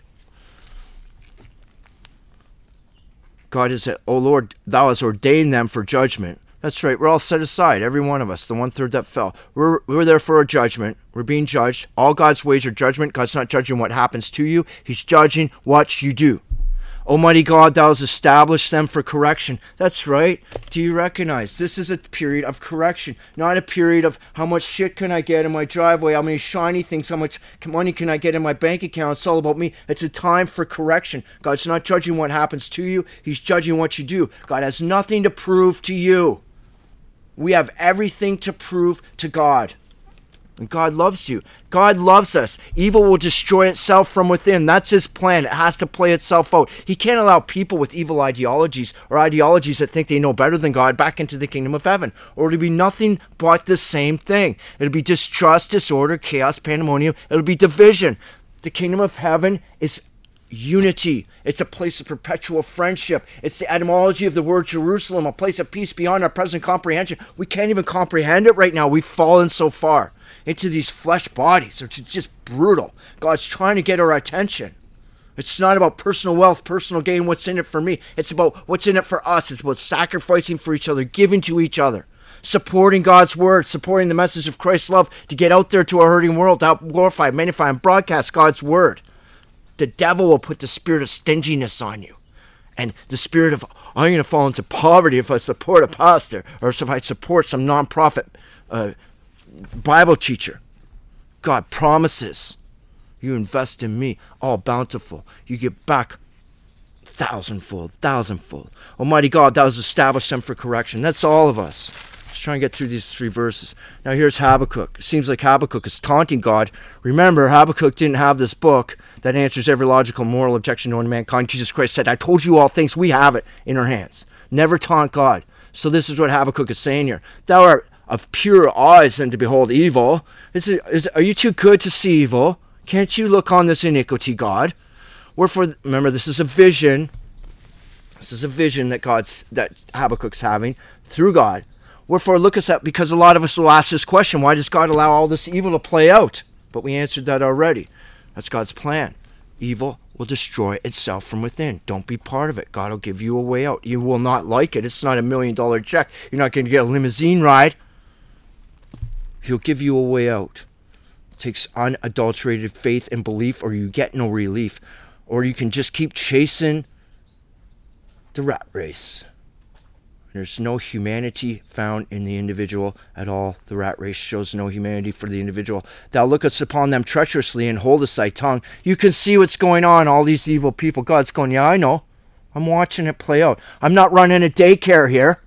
God is, a, oh Lord, thou hast ordained them for judgment. That's right, we're all set aside, every one of us, the one-third that fell. We're, we're there for a judgment. We're being judged. All God's ways are judgment. God's not judging what happens to you. He's judging what you do. Almighty God, thou hast established them for correction. That's right. Do you recognize this is a period of correction, not a period of how much shit can I get in my driveway, how many shiny things, how much money can I get in my bank account. It's all about me. It's a time for correction. God's not judging what happens to you. He's judging what you do. God has nothing to prove to you. We have everything to prove to God. And God loves you. God loves us. Evil will destroy itself from within. That's his plan. It has to play itself out. He can't allow people with evil ideologies or ideologies that think they know better than God back into the kingdom of heaven. Or it'll be nothing but the same thing. It'll be distrust, disorder, chaos, pandemonium. It'll be division. The kingdom of heaven is unity. It's a place of perpetual friendship. It's the etymology of the word Jerusalem, a place of peace beyond our present comprehension. We can't even comprehend it right now. We've fallen so far into these flesh bodies, which is just brutal. God's trying to get our attention. It's not about personal wealth, personal gain, what's in it for me. It's about what's in it for us. It's about sacrificing for each other, giving to each other, supporting God's word, supporting the message of Christ's love to get out there to a hurting world, to help glorify, magnify, and broadcast God's word. The devil will put the spirit of stinginess on you. And the spirit of, I'm going to fall into poverty if I support a pastor or if I support some nonprofit uh, Bible teacher. God promises, you invest in me, all bountiful. You get back thousandfold, thousandfold. Almighty God, thou hast established them for correction. That's all of us. Let's try and get through these three verses. Now here's Habakkuk. It seems like Habakkuk is taunting God. Remember, Habakkuk didn't have this book that answers every logical moral objection known to mankind. Jesus Christ said, I told you all things. We have it in our hands. Never taunt God. So this is what Habakkuk is saying here. Thou art of pure eyes than to behold evil. Is it, is, are you too good to see evil? Can't you look on this iniquity, God? Wherefore, remember, this is a vision. This is a vision that God's that Habakkuk's having through God. Wherefore, look us up, because a lot of us will ask this question: why does God allow all this evil to play out? But we answered that already. That's God's plan. Evil will destroy itself from within. Don't be part of it. God will give you a way out. You will not like it. It's not a million dollar check. You're not going to get a limousine ride. He'll give you a way out. It takes unadulterated faith and belief, or you get no relief. Or you can just keep chasing the rat race. There's no humanity found in the individual at all. The rat race shows no humanity for the individual. Thou lookest upon them treacherously and holdest thy tongue. You can see what's going on, all these evil people. God's going, yeah, I know. I'm watching it play out. I'm not running a daycare here.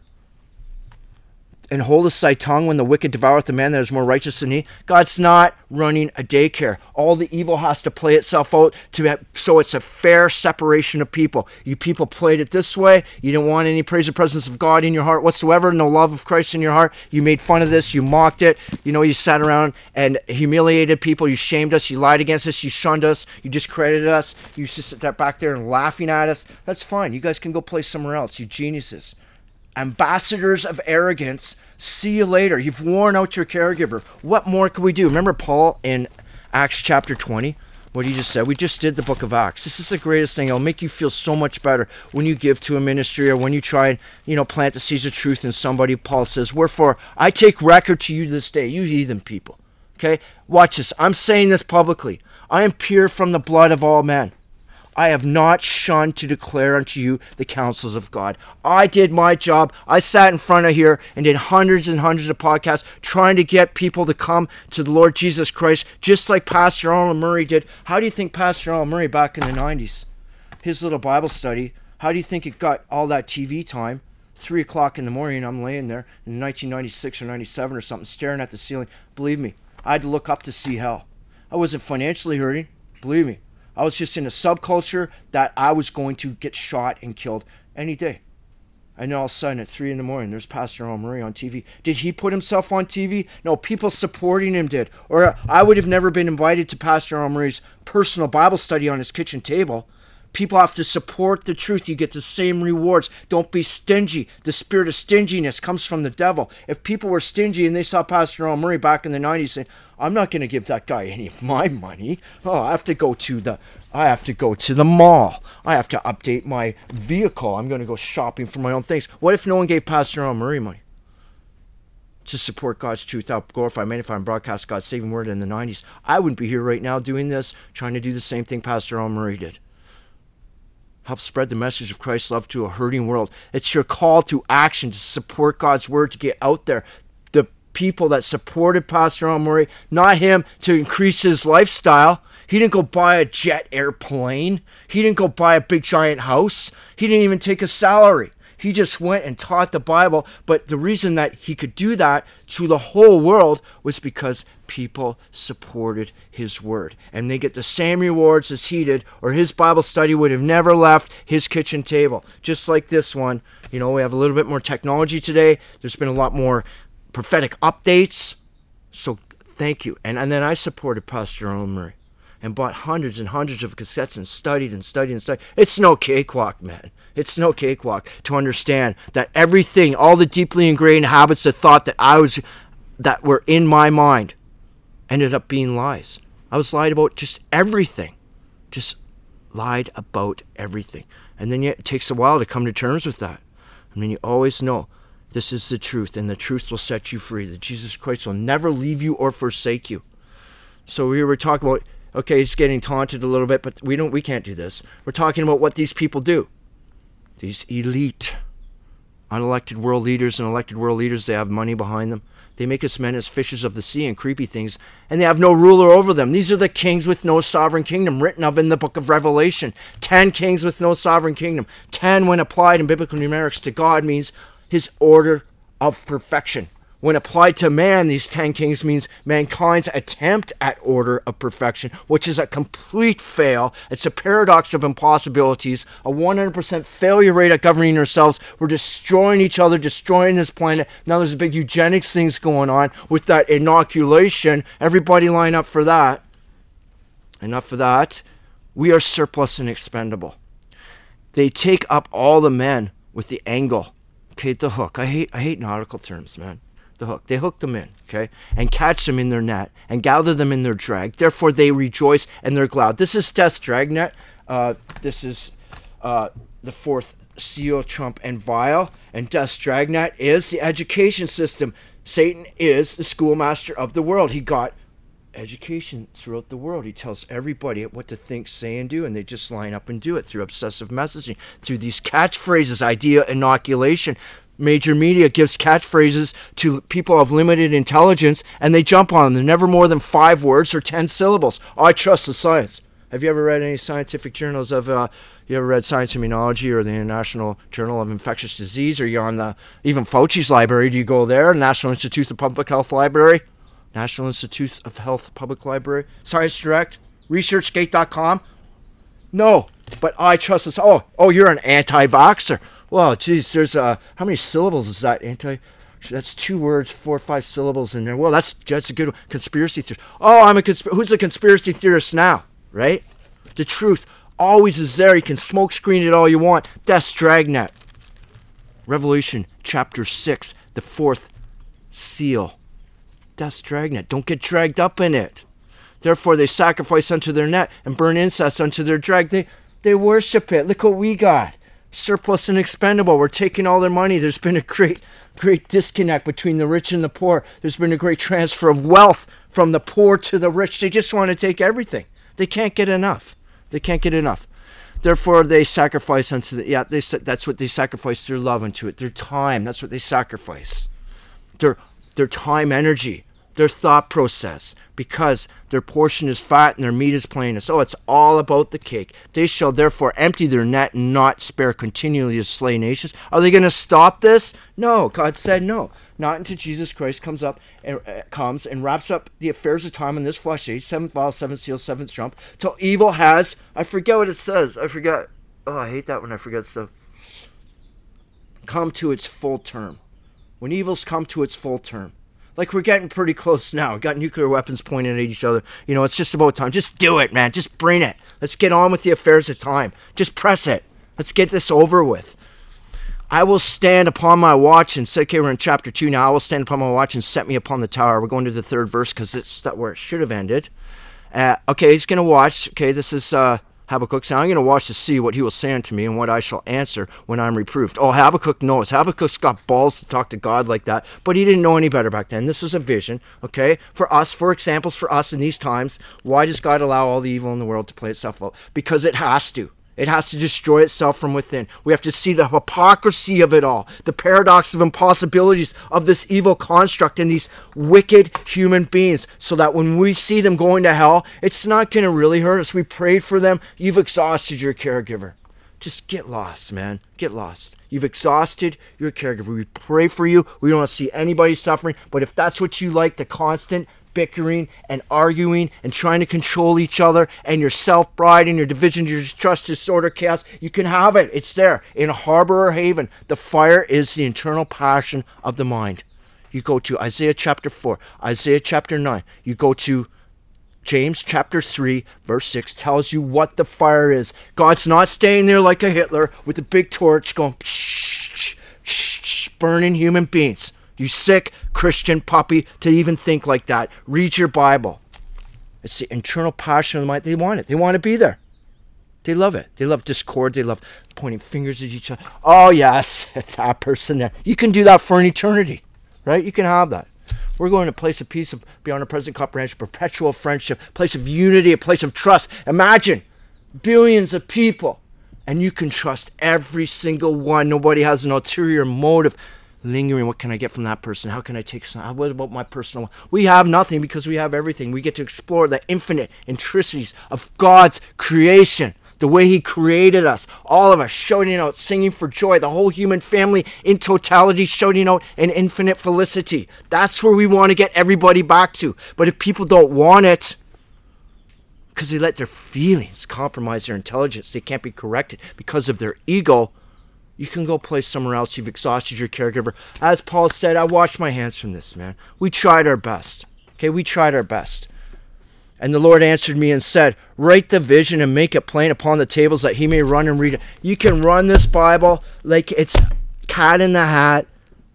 And holdest thy tongue when the wicked devoureth the man that is more righteous than he. God's not running a daycare. All the evil has to play itself out to have, so it's a fair separation of people. You people played it this way. You didn't want any praise or presence of God in your heart whatsoever. No love of Christ in your heart. You made fun of this. You mocked it. You know, you sat around and humiliated people. You shamed us. You lied against us. You shunned us. You discredited us. You used to sit back there and laughing at us. That's fine. You guys can go play somewhere else. You geniuses. Ambassadors of arrogance, see you later. You've worn out your caregiver. What more could we do? Remember Paul in Acts chapter twenty? What he just said? We just did the book of Acts. This is the greatest thing. It'll make you feel so much better when you give to a ministry or when you try and, you know, plant the seeds of truth in somebody. Paul says, wherefore, I take record to you this day, you heathen people. Okay? Watch this. I'm saying this publicly. I am pure from the blood of all men. I have not shunned to declare unto you the counsels of God. I did my job. I sat in front of here and did hundreds and hundreds of podcasts trying to get people to come to the Lord Jesus Christ, just like Pastor Arnold Murray did. How do you think Pastor Arnold Murray back in the nineties, his little Bible study, how do you think it got all that T V time? Three o'clock in the morning, I'm laying there in nineteen ninety-six or ninety-seven or something, staring at the ceiling. Believe me, I had to look up to see hell. I wasn't financially hurting. Believe me. I was just in a subculture that I was going to get shot and killed any day. And all of a sudden at three in the morning, there's Pastor Arnold Murray on T V. Did he put himself on T V? No, people supporting him did. Or I would have never been invited to Pastor Arnold Murray's personal Bible study on his kitchen table. People have to support the truth. You get the same rewards. Don't be stingy. The spirit of stinginess comes from the devil. If people were stingy and they saw Pastor Arnold Murray back in the nineties saying, I'm not going to give that guy any of my money. Oh, I have to go to the I have to go to the mall. I have to update my vehicle. I'm going to go shopping for my own things. What if no one gave Pastor Arnold Murray money to support God's truth, help glorify, magnify, and broadcast God's saving word in the nineties? I wouldn't be here right now doing this, trying to do the same thing Pastor Arnold Murray did. Help spread the message of Christ's love to a hurting world. It's your call to action to support God's word, to get out there. The people that supported Pastor Arnold Murray, not him to increase his lifestyle. He didn't go buy a jet airplane. He didn't go buy a big giant house. He didn't even take a salary. He just went and taught the Bible. But the reason that he could do that to the whole world was because people supported his word. And they get the same rewards as he did, or his Bible study would have never left his kitchen table. Just like this one. You know, we have a little bit more technology today. There's been a lot more prophetic updates. So thank you. And, and then I supported Pastor Earl Murray and bought hundreds and hundreds of cassettes and studied and studied and studied. It's no cakewalk, man. It's no cakewalk to understand that everything, all the deeply ingrained habits of thought that I was, that were in my mind, ended up being lies. I was lied about just everything. Just lied about everything. And then yet it takes a while to come to terms with that. I mean, you always know this is the truth, and the truth will set you free. That Jesus Christ will never leave you or forsake you. So we were talking about, okay, he's getting taunted a little bit, but we don't, we can't do this. We're talking about what these people do. These elite, unelected world leaders and elected world leaders, they have money behind them. They make us men as fishes of the sea and creepy things, and they have no ruler over them. These are the kings with no sovereign kingdom, written of in the book of Revelation. Ten kings with no sovereign kingdom. Ten, when applied in biblical numerics to God, means his order of perfection. When applied to man, these ten kings means mankind's attempt at order of perfection, which is a complete fail. It's a paradox of impossibilities, a one hundred percent failure rate at governing ourselves. We're destroying each other, destroying this planet. Now there's a big eugenics things going on with that inoculation. Everybody line up for that. Enough of that. We are surplus and expendable. They take up all the men with the angle. Okay, the hook. I hate I hate nautical terms, man. The hook. They hook them in, okay, and catch them in their net and gather them in their drag. Therefore, they rejoice and they're glad. This is Death's dragnet. Uh, this is uh, the fourth seal, trump, and vial. And Death's dragnet is the education system. Satan is the schoolmaster of the world. He got education throughout the world. He tells everybody what to think, say, and do, and they just line up and do it through obsessive messaging, through these catchphrases, idea inoculation. Major media gives catchphrases to people of limited intelligence, and they jump on them. They're never more than five words or ten syllables. I trust the science. Have you ever read any scientific journals of, uh, you ever read Science Immunology or the International Journal of Infectious Disease? Or you're on the, even Fauci's library, do you go there? National Institute of Public Health Library? National Institute of Health Public Library? Science Direct? ResearchGate dot com? No, but I trust this. Oh, oh, you're an anti-vaxxer. Well, geez, there's uh, how many syllables is that? Anti, that's two words, four or five syllables in there. Well, that's that's a good one. Conspiracy theorist. Oh, I'm a consp- who's a conspiracy theorist now, right? The truth always is there. You can smoke screen it all you want. Death's dragnet. Revelation chapter six, the fourth seal. Death's dragnet. Don't get dragged up in it. Therefore, they sacrifice unto their net and burn incense unto their drag. They they worship it. Look what we got. Surplus and expendable. We're taking all their money. There's been a great, great disconnect between the rich and the poor. There's been a great transfer of wealth from the poor to the rich. They just want to take everything. They can't get enough. They can't get enough. Therefore, they sacrifice unto the, yeah, they, that's what they sacrifice their love unto it. Their time. That's what they sacrifice. Their, their time, energy, their thought process, because their portion is fat and their meat is plain. So it's all about the cake. They shall therefore empty their net and not spare continually to slay nations. Are they going to stop this? No, God said no. Not until Jesus Christ comes up and uh, comes and wraps up the affairs of time in this flesh age, seventh vial, seventh seal, seventh trump, till evil has, I forget what it says. I forget. Oh, I hate that when I forget stuff. Come to its full term. When evil's come to its full term. Like, we're getting pretty close now. We've got nuclear weapons pointed at each other. You know, it's just about time. Just do it, man. Just bring it. Let's get on with the affairs of time. Just press it. Let's get this over with. I will stand upon my watch and say, okay, we're in chapter two now. I will stand upon my watch and set me upon the tower. We're going to the third verse because it's where it should have ended. Uh, okay, he's going to watch. Okay, this is uh, Habakkuk saying, I'm going to watch to see what he will say unto me and what I shall answer when I'm reproved. Oh, Habakkuk knows. Habakkuk's got balls to talk to God like that, but he didn't know any better back then. This was a vision, okay? For us, for examples, for us in these times, why does God allow all the evil in the world to play itself out? Because it has to. It has to destroy itself from within. We have to see the hypocrisy of it all, the paradox of impossibilities of this evil construct and these wicked human beings, so that when we see them going to hell, it's not going to really hurt us. We prayed for them. You've exhausted your caregiver. Just get lost, man. Get lost. You've exhausted your caregiver. We pray for you. We don't want to see anybody suffering. But if that's what you like, the constant bickering and arguing and trying to control each other, and your self-pride and your division, your distrust, disorder, chaos, you can have it. It's there in a harbor or haven. The fire is the internal passion of the mind. You go to Isaiah chapter four, Isaiah chapter nine. You go to James chapter three, verse six, tells you what the fire is. God's not staying there like a Hitler with a big torch going psh, psh, psh, burning human beings. You sick Christian puppy to even think like that. Read your Bible. It's the internal passion of the mind. They want it. They want to be there. They love it. They love discord. They love pointing fingers at each other. Oh, yes, it's that person there. You can do that for an eternity, right? You can have that. We're going to a place of peace beyond our present comprehension, perpetual friendship, a place of unity, a place of trust. Imagine billions of people, and you can trust every single one. Nobody has an ulterior motive. Lingering, what can I get from that person? How can I take some? What about my personal one? We have nothing because we have everything. We get to explore the infinite intricacies of God's creation, the way he created us, all of us shouting out, singing for joy, the whole human family in totality shouting out an infinite felicity. That's where we want to get everybody back to. But if people don't want it, because they let their feelings compromise their intelligence, they can't be corrected because of their ego, you can go play somewhere else. You've exhausted your caregiver. As Paul said, I washed my hands from this, man. We tried our best. Okay, we tried our best. And the Lord answered me and said, write the vision and make it plain upon the tables that he may run and read it. You can run this Bible like it's Cat in the Hat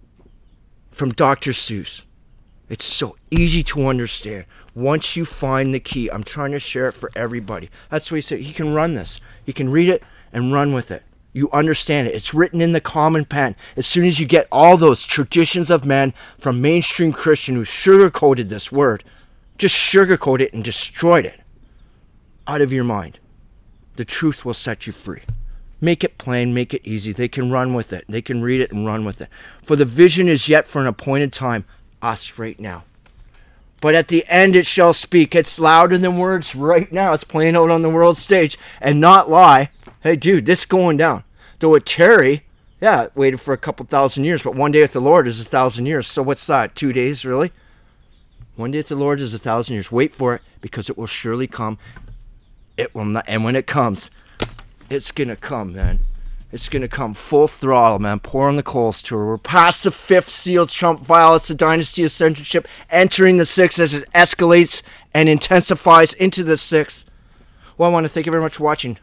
from Doctor Seuss. It's so easy to understand once you find the key. I'm trying to share it for everybody. That's what he said. He can run this. He can read it and run with it. You understand it. It's written in the common pen. As soon as you get all those traditions of men from mainstream Christian who sugarcoated this word, just sugarcoat it and destroyed it out of your mind, the truth will set you free. Make it plain, make it easy. They can run with it. They can read it and run with it. For the vision is yet for an appointed time, us right now. But at the end it shall speak. It's louder than words right now. It's playing out on the world stage and not lie. Hey, dude, this is going down. Though it tarry, yeah, it waited for a couple thousand years, but one day with the Lord is a thousand years. So what's that? Two days, really? One day with the Lord is a thousand years. Wait for it, because it will surely come. It will not, and when it comes, it's gonna come, man. It's gonna come full throttle, man. Pour on the coals to her. We're past the fifth seal. Trump violates the dynasty of censorship, entering the sixth as it escalates and intensifies into the sixth. Well, I want to thank you very much for watching.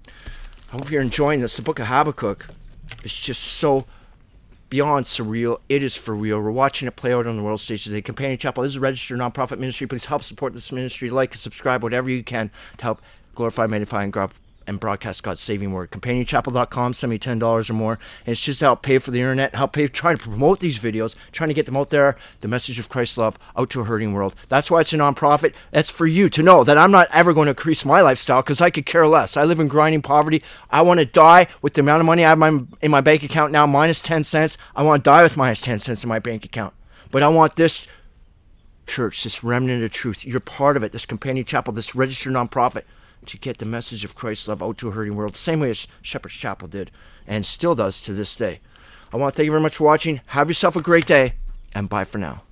I hope you're enjoying this. The book of Habakkuk is just so beyond surreal. It is for real. We're watching it play out on the world stage today. Companion Chapel is a registered nonprofit ministry. Please help support this ministry. Like and subscribe, whatever you can, to help glorify, magnify, and grow and broadcast God's saving word. companion chapel dot com, send me ten dollars or more. And it's just to help pay for the internet, help pay, trying to promote these videos, trying to get them out there, the message of Christ's love out to a hurting world. That's why it's a nonprofit. That's for you to know that I'm not ever going to increase my lifestyle, because I could care less. I live in grinding poverty. I want to die with the amount of money I have my, in my bank account now, minus ten cents. I want to die with minus ten cents in my bank account. But I want this church, this remnant of truth, you're part of it, this companion chapel, this registered nonprofit, to get the message of Christ's love out to a hurting world, the same way as Shepherd's Chapel did, and still does to this day. I want to thank you very much for watching. Have yourself a great day, and bye for now.